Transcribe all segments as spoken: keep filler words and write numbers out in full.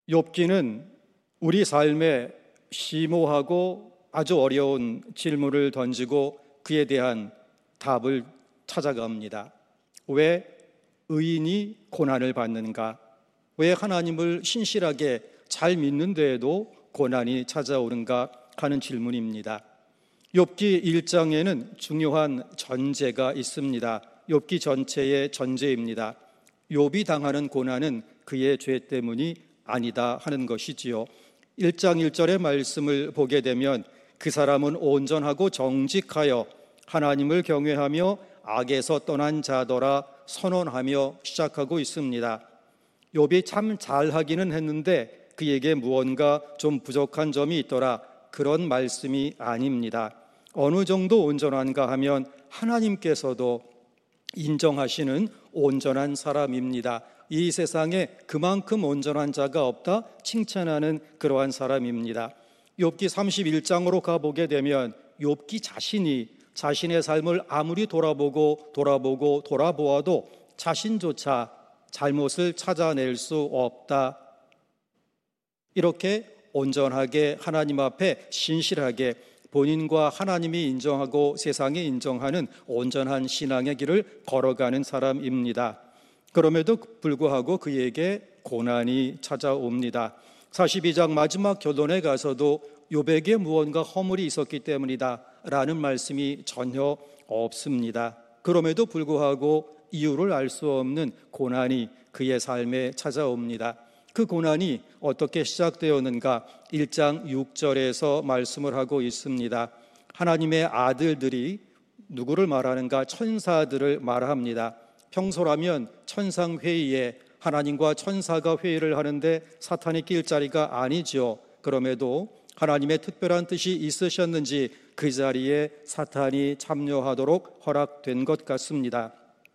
욥기는 우리 삶에 심오하고 아주 어려운 질문을 던지고 그에 대한 답을 찾아갑니다. 왜 의인이 고난을 받는가? 왜 하나님을 신실하게 잘 믿는 데에도 고난이 찾아오는가 하는 질문입니다. 욥기 일 장에는 중요한 전제가 있습니다. 욥기 전체의 전제입니다. 욥이 당하는 고난은 그의 죄 때문이 아니다 하는 것이지요. 일 장 일 절의 말씀을 보게 되면 그 사람은 온전하고 정직하여 하나님을 경외하며 악에서 떠난 자더라 선언하며 시작하고 있습니다. 욥이 참 잘하기는 했는데 그에게 무언가 좀 부족한 점이 있더라, 그런 말씀이 아닙니다. 어느 정도 온전한가 하면 하나님께서도 인정하시는 온전한 사람입니다. 이 세상에 그만큼 온전한 자가 없다 칭찬하는 그러한 사람입니다. 욥기 삼십일 장으로 가보게 되면 욥기 자신이 자신의 삶을 아무리 돌아보고 돌아보고 돌아보아도 자신조차 잘못을 찾아낼 수 없다, 이렇게 온전하게 하나님 앞에 신실하게 본인과 하나님이 인정하고 세상이 인정하는 온전한 신앙의 길을 걸어가는 사람입니다. 그럼에도 불구하고 그에게 고난이 찾아옵니다. 사십이 장 마지막 결론에 가서도 욥에게 무언가 허물이 있었기 때문이다 라는 말씀이 전혀 없습니다. 그럼에도 불구하고 이유를 알 수 없는 고난이 그의 삶에 찾아옵니다. 그 고난이 어떻게 시작되었는가? 일 장 육 절에서 말씀을 하고 있습니다. 하나님의 아들들이 누구를 말하는가? 천사들을 말합니다. 평소라면 천상회의에 하나님과 천사가 회의를 하는데 사탄이 낄 자리가 아니죠. 그럼에도 하나님의 특별한 뜻이 있으셨는지 그 자리에 사탄이 참여하도록 허락된 것 같습니다.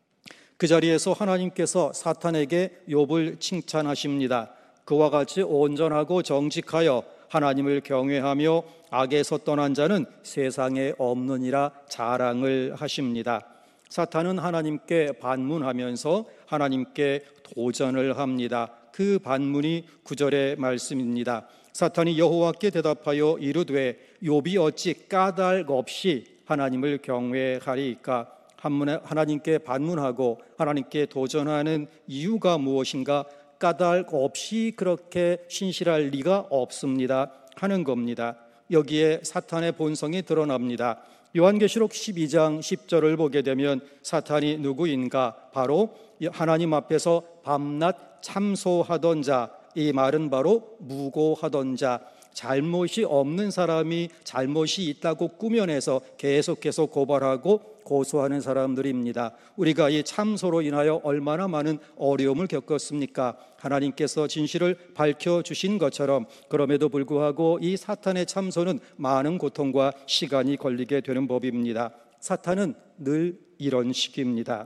그 자리에서 하나님께서 사탄에게 욥을 칭찬하십니다. 그와 같이 온전하고 정직하여 하나님을 경외하며 악에서 떠난 자는 세상에 없느니라 자랑을 하십니다. 사탄은 하나님께 반문하면서 하나님께 도전을 합니다. 그 반문이 구 절의 말씀입니다. 사탄이 여호와께 대답하여 이르되 욥이 어찌 까닭 없이 하나님을 경외하리이까? 하나님께 반문하고 하나님께 도전하는 이유가 무엇인가? 까닭 없이 그렇게 신실할 리가 없습니다 하는 겁니다. 여기에 사탄의 본성이 드러납니다. 요한계시록 십이 장 십 절을 보게 되면 사탄이 누구인가? 바로 하나님 앞에서 밤낮 참소하던 자, 이 말은 바로 무고하던 자, 잘못이 없는 사람이 잘못이 있다고 꾸며내서 계속해서 고발하고 고소하는 사람들입니다. 우리가 이 참소로 인하여 얼마나 많은 어려움을 겪었습니까? 하나님께서 진실을 밝혀주신 것처럼 그럼에도 불구하고 이 사탄의 참소는 많은 고통과 시간이 걸리게 되는 법입니다. 사탄은 늘 이런 식입니다.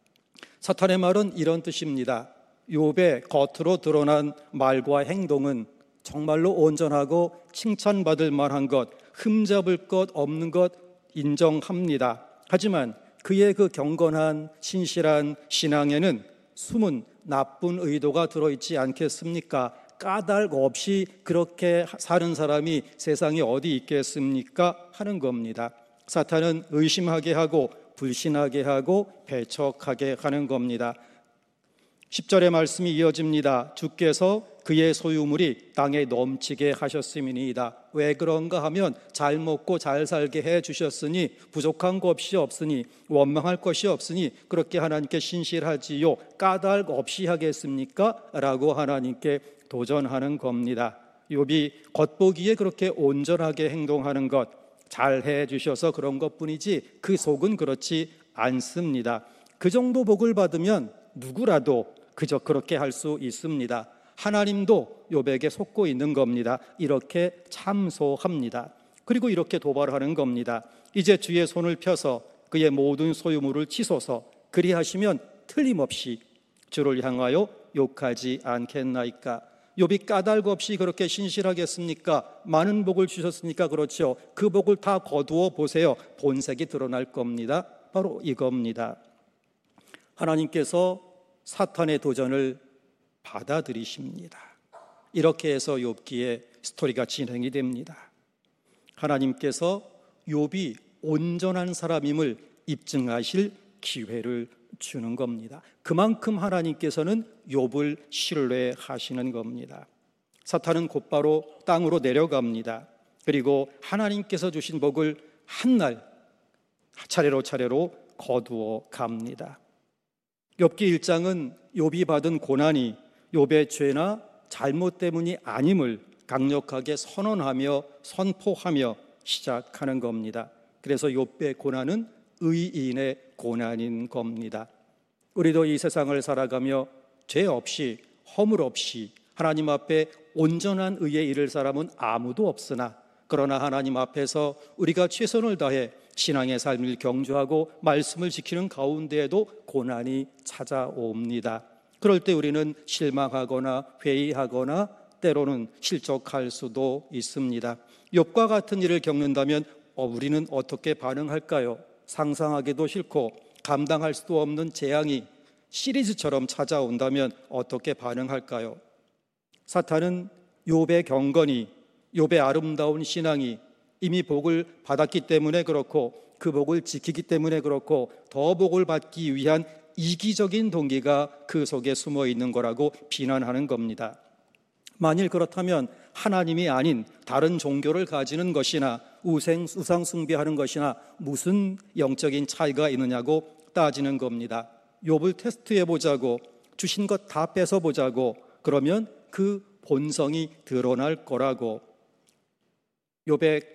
사탄의 말은 이런 뜻입니다. 욥의 겉으로 드러난 말과 행동은 정말로 온전하고 칭찬받을 만한 것, 흠잡을 것 없는 것 인정합니다. 하지만 그의 그 경건한 신실한 신앙에는 숨은 나쁜 의도가 들어있지 않겠습니까? 까닭 없이 그렇게 사는 사람이 세상에 어디 있겠습니까? 하는 겁니다. 사탄은 의심하게 하고 불신하게 하고 배척하게 하는 겁니다. 십 절의 말씀이 이어집니다. 주께서 그의 소유물이 땅에 넘치게 하셨음이니이다. 왜 그런가 하면 잘 먹고 잘 살게 해주셨으니 부족한 것이 없으니 원망할 것이 없으니 그렇게 하나님께 신실하지요. 까닭 없이 하겠습니까? 라고 하나님께 도전하는 겁니다. 욥이 겉보기에 그렇게 온전하게 행동하는 것 잘 해주셔서 그런 것뿐이지 그 속은 그렇지 않습니다. 그 정도 복을 받으면 누구라도 그저 그렇게 할 수 있습니다. 하나님도 욥에게 속고 있는 겁니다. 이렇게 참소합니다. 그리고 이렇게 도발하는 겁니다. 이제 주의 손을 펴서 그의 모든 소유물을 치소서. 그리하시면 틀림없이 주를 향하여 욕하지 않겠나이까? 욥이 까닭 없이 그렇게 신실하겠습니까? 많은 복을 주셨으니까 그렇죠. 그 복을 다 거두어 보세요. 본색이 드러날 겁니다. 바로 이겁니다. 하나님께서 사탄의 도전을 받아들이십니다. 이렇게 해서 욥기의 스토리가 진행이 됩니다. 하나님께서 욥이 온전한 사람임을 입증하실 기회를 주는 겁니다. 그만큼 하나님께서는 욥을 신뢰하시는 겁니다. 사탄은 곧바로 땅으로 내려갑니다. 그리고 하나님께서 주신 복을 한날 차례로 차례로 거두어 갑니다. 욥기 일 장은 욥이 받은 고난이 욥의 죄나 잘못 때문이 아님을 강력하게 선언하며 선포하며 시작하는 겁니다. 그래서 욥의 고난은 의인의 고난인 겁니다. 우리도 이 세상을 살아가며 죄 없이 허물 없이 하나님 앞에 온전한 의에 이를 사람은 아무도 없으나, 그러나 하나님 앞에서 우리가 최선을 다해 신앙의 삶을 경주하고 말씀을 지키는 가운데에도 고난이 찾아옵니다. 그럴 때 우리는 실망하거나 회의하거나 때로는 실족할 수도 있습니다. 욥과 같은 일을 겪는다면 어, 우리는 어떻게 반응할까요? 상상하기도 싫고 감당할 수도 없는 재앙이 시리즈처럼 찾아온다면 어떻게 반응할까요? 사탄은 욥의 경건이, 욥의 아름다운 신앙이 이미 복을 받았기 때문에 그렇고 그 복을 지키기 때문에 그렇고 더 복을 받기 위한 이기적인 동기가 그 속에 숨어 있는 거라고 비난하는 겁니다. 만일 그렇다면 하나님이 아닌 다른 종교를 가지는 것이나 우생, 우상 숭배하는 것이나 무슨 영적인 차이가 있느냐고 따지는 겁니다. 욥을 테스트해보자고, 주신 것 다 뺏어보자고, 그러면 그 본성이 드러날 거라고. 욥의,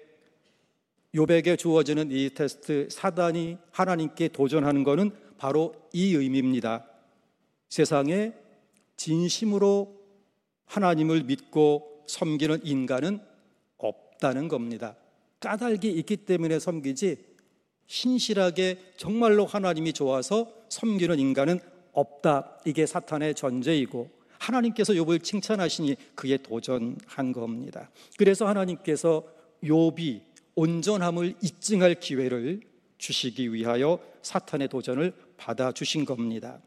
욥에게 주어지는 이 테스트, 사단이 하나님께 도전하는 것은 바로 이 의미입니다. 세상에 진심으로 하나님을 믿고 섬기는 인간은 없다는 겁니다. 까닭이 있기 때문에 섬기지 신실하게 정말로 하나님이 좋아서 섬기는 인간은 없다. 이게 사탄의 전제이고 하나님께서 욥을 칭찬하시니 그에 도전한 겁니다. 그래서 하나님께서 욥이 온전함을 입증할 기회를 주시기 위하여 사탄의 도전을 받아주신 겁니다.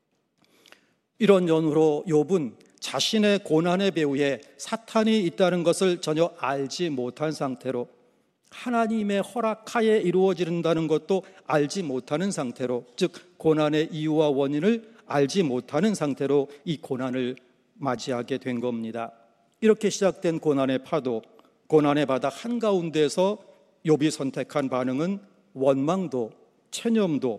이런 연후로 욥은 자신의 고난의 배후에 사탄이 있다는 것을 전혀 알지 못한 상태로, 하나님의 허락하에 이루어진다는 것도 알지 못하는 상태로, 즉 고난의 이유와 원인을 알지 못하는 상태로 이 고난을 맞이하게 된 겁니다. 이렇게 시작된 고난의 파도, 고난의 바다 한가운데서 욥이 선택한 반응은 원망도 체념도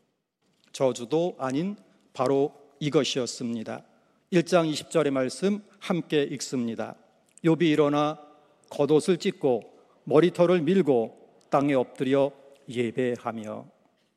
저주도 아닌 바로 이것이었습니다. 일 장 이십 절의 말씀 함께 읽습니다. 욥이 일어나 겉옷을 찢고 머리털을 밀고 땅에 엎드려 예배하며.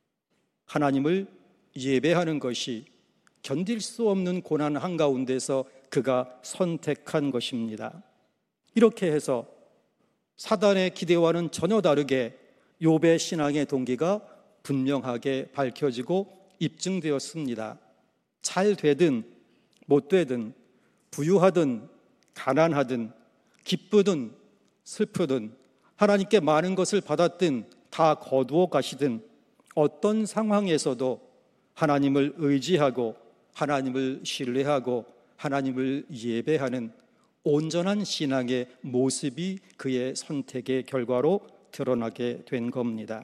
하나님을 예배하는 것이 견딜 수 없는 고난 한가운데서 그가 선택한 것입니다. 이렇게 해서 사단의 기대와는 전혀 다르게 욥의 신앙의 동기가 분명하게 밝혀지고 입증되었습니다. 잘 되든 못 되든, 부유하든 가난하든, 기쁘든 슬프든, 하나님께 많은 것을 받았든 다 거두어 가시든 어떤 상황에서도 하나님을 의지하고 하나님을 신뢰하고 하나님을 예배하는 온전한 신앙의 모습이 그의 선택의 결과로 드러나게 된 겁니다.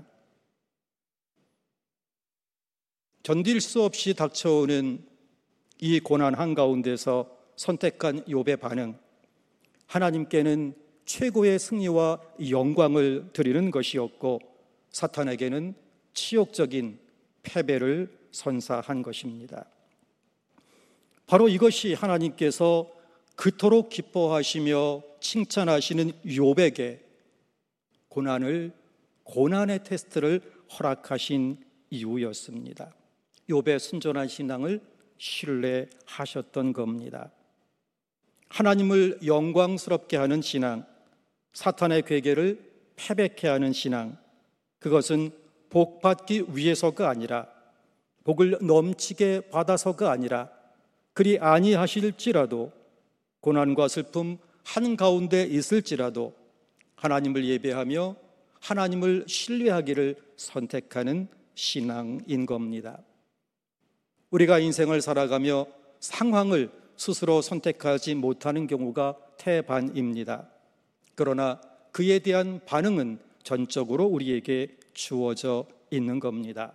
견딜 수 없이 닥쳐오는 이 고난 한가운데서 선택한 욥의 반응, 하나님께는 최고의 승리와 영광을 드리는 것이었고 사탄에게는 치욕적인 패배를 선사한 것입니다. 바로 이것이 하나님께서 그토록 기뻐하시며 칭찬하시는 욥에게 고난을, 고난의 테스트를 허락하신 이유였습니다. 욥의 순전한 신앙을 신뢰하셨던 겁니다. 하나님을 영광스럽게 하는 신앙, 사탄의 괴계를 패배케 하는 신앙, 그것은 복 받기 위해서가 아니라, 복을 넘치게 받아서가 아니라, 그리 아니하실지라도, 고난과 슬픔 한가운데 있을지라도 하나님을 예배하며 하나님을 신뢰하기를 선택하는 신앙인 겁니다. 우리가 인생을 살아가며 상황을 스스로 선택하지 못하는 경우가 태반입니다. 그러나 그에 대한 반응은 전적으로 우리에게 주어져 있는 겁니다.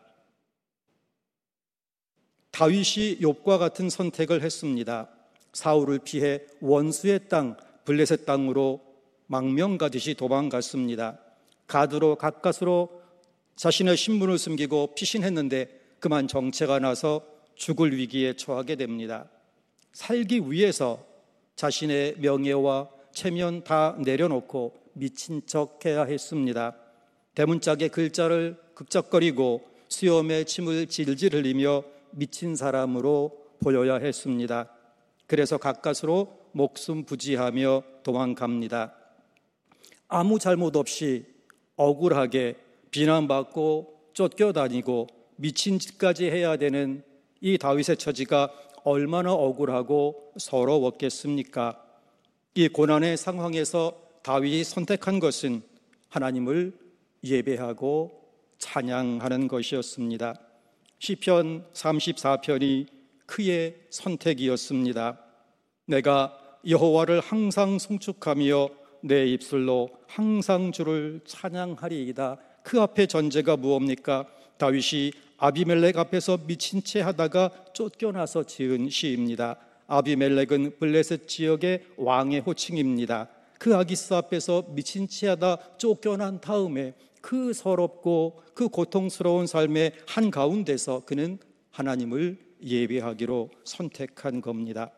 다윗이 욥과 같은 선택을 했습니다. 사울을 피해 원수의 땅 블레셋 땅으로 망명가듯이 도망갔습니다. 가드로 가까스로 자신의 신분을 숨기고 피신했는데 그만 정체가 나서 죽을 위기에 처하게 됩니다. 살기 위해서 자신의 명예와 체면 다 내려놓고 미친 척해야 했습니다. 대문짝에 글자를 극적거리고 수염에 침을 질질 흘리며 미친 사람으로 보여야 했습니다. 그래서 가까스로 목숨 부지하며 도망갑니다. 아무 잘못 없이 억울하게 비난받고 쫓겨다니고 미친 짓까지 해야 되는 이 다윗의 처지가 얼마나 억울하고 서러웠겠습니까? 이 고난의 상황에서 다윗이 선택한 것은 하나님을 예배하고 찬양하는 것이었습니다. 시편 삼십사 편이 그의 선택이었습니다. 내가 여호와를 항상 송축하며 내 입술로 항상 주를 찬양하리이다. 그 앞에 전제가 무엇입니까? 다윗이 아비멜렉 앞에서 미친 채 하다가 쫓겨나서 지은 시입니다. 아비멜렉은 블레셋 지역의 왕의 호칭입니다. 그 아기스 앞에서 미친 채 하다 쫓겨난 다음에 그 서럽고 그 고통스러운 삶의 한가운데서 그는 하나님을 예배하기로 선택한 겁니다.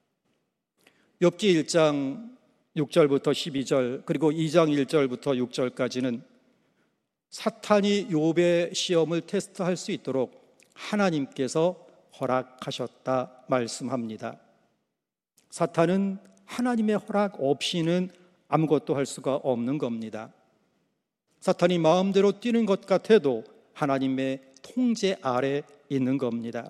욥기 일 장 육 절부터 십이 절 그리고 이 장 일 절부터 육 절까지는 사탄이 욥의 시험을 테스트할 수 있도록 하나님께서 허락하셨다 말씀합니다. 사탄은 하나님의 허락 없이는 아무것도 할 수가 없는 겁니다. 사탄이 마음대로 뛰는 것 같아도 하나님의 통제 아래 있는 겁니다.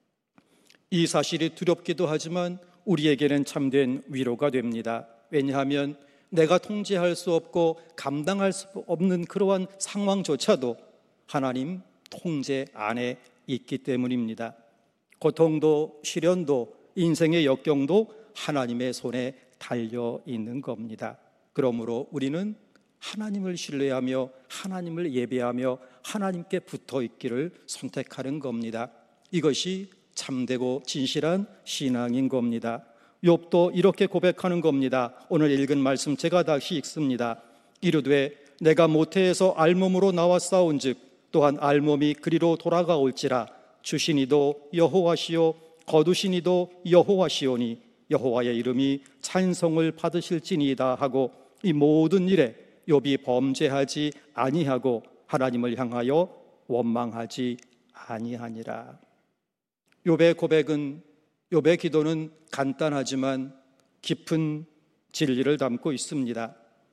이 사실이 두렵기도 하지만 우리에게는 참된 위로가 됩니다. 왜냐하면 내가 통제할 수 없고 감당할 수 없는 그러한 상황조차도 하나님 통제 안에 있기 때문입니다. 고통도 시련도 인생의 역경도 하나님의 손에 달려 있는 겁니다. 그러므로 우리는 하나님을 신뢰하며 하나님을 예배하며 하나님께 붙어 있기를 선택하는 겁니다. 이것이 참되고 진실한 신앙인 겁니다. 욥도 이렇게 고백하는 겁니다. 오늘 읽은 말씀 제가 다시 읽습니다. 이르되 내가 모태에서 알몸으로 나와 싸운즉 또한 알몸이 그리로 돌아가올지라 주시니도 여호와시요 거두시니도 여호와시오니 여호와의 이름이 찬송을 받으실지니이다 하고 이 모든 일에 욥이 범죄하지 아니하고 하나님을 향하여 원망하지 아니하니라. 욥의 고백은 욥의 기도는 간단하지만 깊은 진리를 담고 있습니다.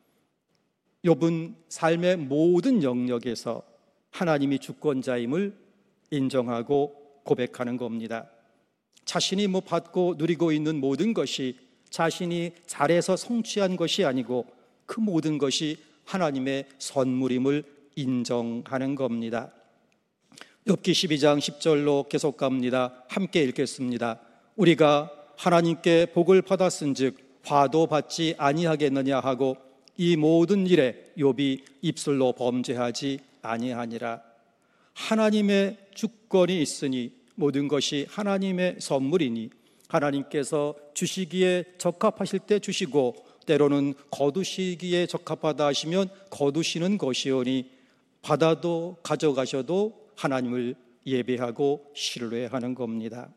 욥은 삶의 모든 영역에서 하나님이 주권자임을 인정하고 고백하는 겁니다. 자신이 뭐 받고 누리고 있는 모든 것이 자신이 잘해서 성취한 것이 아니고 그 모든 것이 하나님의 선물임을 인정하는 겁니다. 욥기 십이 장 십 절로 계속 갑니다. 함께 읽겠습니다. 우리가 하나님께 복을 받았은즉 화도 받지 아니하겠느냐 하고 이 모든 일에 욥이 입술로 범죄하지 아니하니라. 하나님의 주권이 있으니 모든 것이 하나님의 선물이니 하나님께서 주시기에 적합하실 때 주시고 때로는 거두시기에 적합하다 하시면 거두시는 것이오니 받아도 가져가셔도 하나님을 예배하고 신뢰하는 겁니다.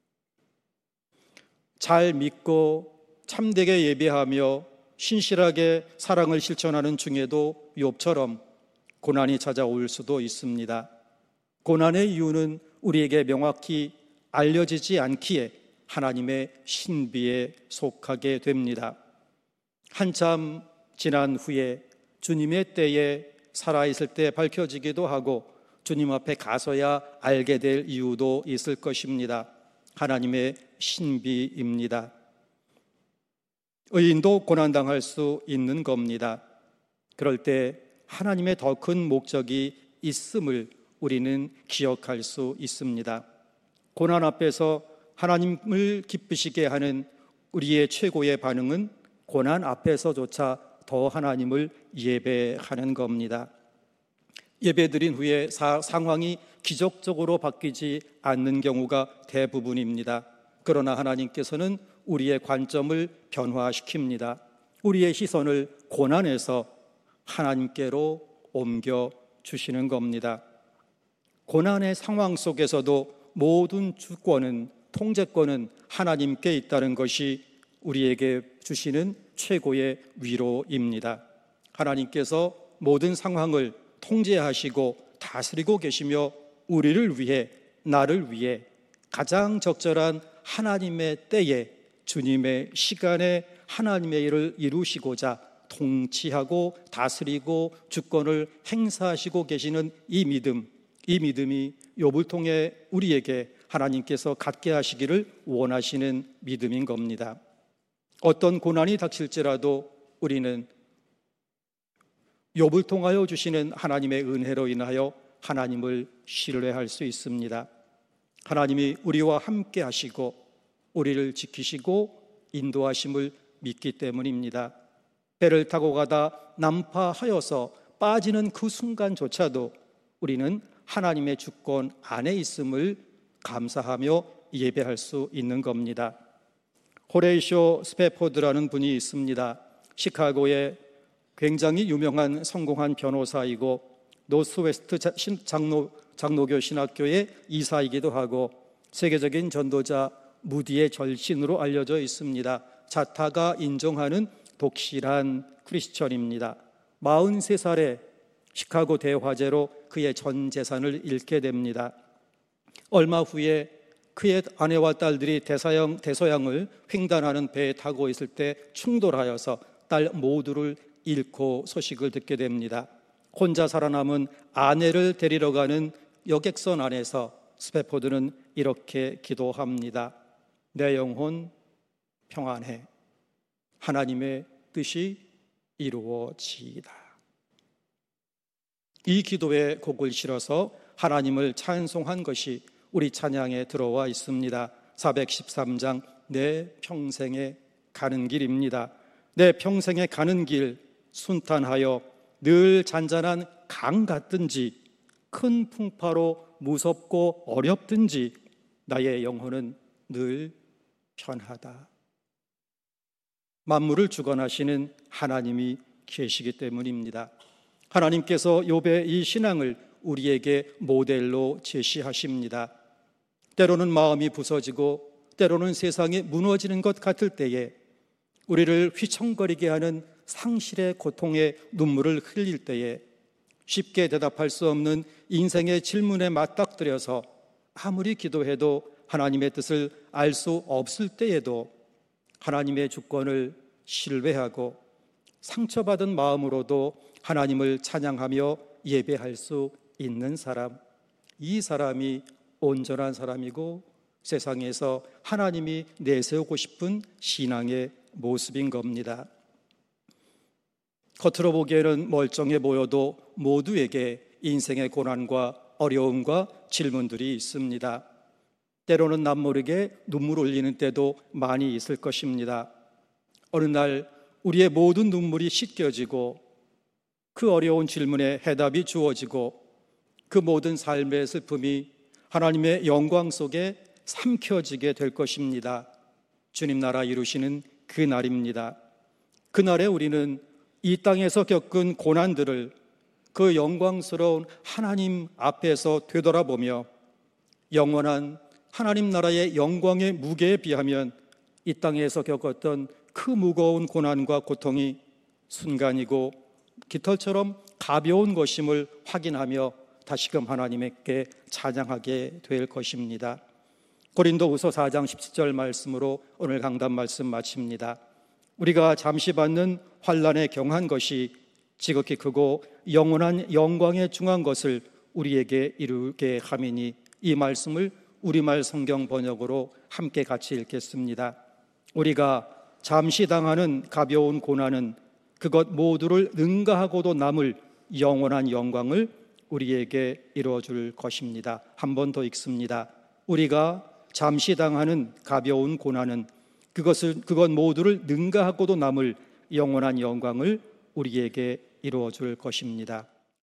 잘 믿고 참되게 예배하며 신실하게 사랑을 실천하는 중에도 욥처럼 고난이 찾아올 수도 있습니다. 고난의 이유는 우리에게 명확히 알려지지 않기에 하나님의 신비에 속하게 됩니다. 한참 지난 후에 주님의 때에 살아있을 때 밝혀지기도 하고 주님 앞에 가서야 알게 될 이유도 있을 것입니다. 하나님의 신비입니다. 의인도 고난당할 수 있는 겁니다. 그럴 때 하나님의 더 큰 목적이 있음을 우리는 기억할 수 있습니다. 고난 앞에서 하나님을 기쁘시게 하는 우리의 최고의 반응은 고난 앞에서조차 더 하나님을 예배하는 겁니다. 예배드린 후에 사, 상황이 기적적으로 바뀌지 않는 경우가 대부분입니다. 그러나 하나님께서는 우리의 관점을 변화시킵니다. 우리의 시선을 고난에서 하나님께로 옮겨 주시는 겁니다. 고난의 상황 속에서도 모든 주권은, 통제권은 하나님께 있다는 것이 우리에게 주시는 최고의 위로입니다. 하나님께서 모든 상황을 통제하시고 다스리고 계시며 우리를 위해, 나를 위해 가장 적절한 하나님의 때에, 주님의 시간에 하나님의 일을 이루시고자 통치하고 다스리고 주권을 행사하시고 계시는 이 믿음, 이 믿음이 욥을 통해 우리에게 하나님께서 갖게 하시기를 원하시는 믿음인 겁니다. 어떤 고난이 닥칠지라도 우리는 욥을 통하여 주시는 하나님의 은혜로 인하여 하나님을 신뢰할 수 있습니다. 하나님이 우리와 함께 하시고 우리를 지키시고 인도하심을 믿기 때문입니다. 배를 타고 가다 난파하여서 빠지는 그 순간조차도 우리는 하나님의 주권 안에 있음을 감사하며 예배할 수 있는 겁니다. 호레이쇼 스패포드라는 분이 있습니다. 시카고의 굉장히 유명한 성공한 변호사이고 노스웨스트 장로, 장로교 신학교의 이사이기도 하고 세계적인 전도자 무디의 절신으로 알려져 있습니다. 자타가 인정하는 독실한 크리스천입니다. 마흔세 살에 시카고 대화재로 그의 전 재산을 잃게 됩니다. 얼마 후에 그의 아내와 딸들이 대서양, 대서양을 횡단하는 배에 타고 있을 때 충돌하여서 딸 모두를 잃고 소식을 듣게 됩니다. 혼자 살아남은 아내를 데리러 가는 여객선 안에서 스패포드는 이렇게 기도합니다. 내 영혼 평안해. 하나님의 뜻이 이루어지이다. 이 기도에 곡을 실어서 하나님을 찬송한 것이 우리 찬양에 들어와 있습니다. 사백십삼 장 내 평생에 가는 길입니다. 내 평생에 가는 길 순탄하여 늘 잔잔한 강 같든지 큰 풍파로 무섭고 어렵든지 나의 영혼은 늘 편하다. 만물을 주관하시는 하나님이 계시기 때문입니다. 하나님께서 욥의 이 신앙을 우리에게 모델로 제시하십니다. 때로는 마음이 부서지고 때로는 세상이 무너지는 것 같을 때에 우리를 휘청거리게 하는 상실의 고통에 눈물을 흘릴 때에 쉽게 대답할 수 없는 인생의 질문에 맞닥뜨려서 아무리 기도해도 하나님의 뜻을 알 수 없을 때에도 하나님의 주권을 신뢰하고 상처받은 마음으로도 하나님을 찬양하며 예배할 수 있는 사람, 이 사람이 온전한 사람이고 세상에서 하나님이 내세우고 싶은 신앙의 모습인 겁니다. 겉으로 보기에는 멀쩡해 보여도 모두에게 인생의 고난과 어려움과 질문들이 있습니다. 때로는 남모르게 눈물 흘리는 때도 많이 있을 것입니다. 어느 날 우리의 모든 눈물이 씻겨지고 그 어려운 질문에 해답이 주어지고 그 모든 삶의 슬픔이 하나님의 영광 속에 삼켜지게 될 것입니다. 주님 나라 이루시는 그 날입니다. 그날에 우리는 이 땅에서 겪은 고난들을 그 영광스러운 하나님 앞에서 되돌아보며 영원한 하나님 나라의 영광의 무게에 비하면 이 땅에서 겪었던 그 무거운 고난과 고통이 순간이고 깃털처럼 가벼운 것임을 확인하며 다시금 하나님께 찬양하게 될 것입니다. 고린도후서 사 장 십칠 절 말씀으로 오늘 강단 말씀 마칩니다. 우리가 잠시 받는 환난에 경한 것이 지극히 크고 영원한 영광에 중한 것을 우리에게 이루게 함이니, 이 말씀을 우리말 성경 번역으로 함께 같이 읽겠습니다. 우리가 잠시 당하는 가벼운 고난은 그것 모두를 능가하고도 남을 영원한 영광을 우리에게 이루어줄 것입니다. 한 번 더 읽습니다. 우리가 잠시 당하는 가벼운 고난은 그것을 그것 모두를 능가하고도 남을 영원한 영광을 우리에게 이루어 줄 것입니다.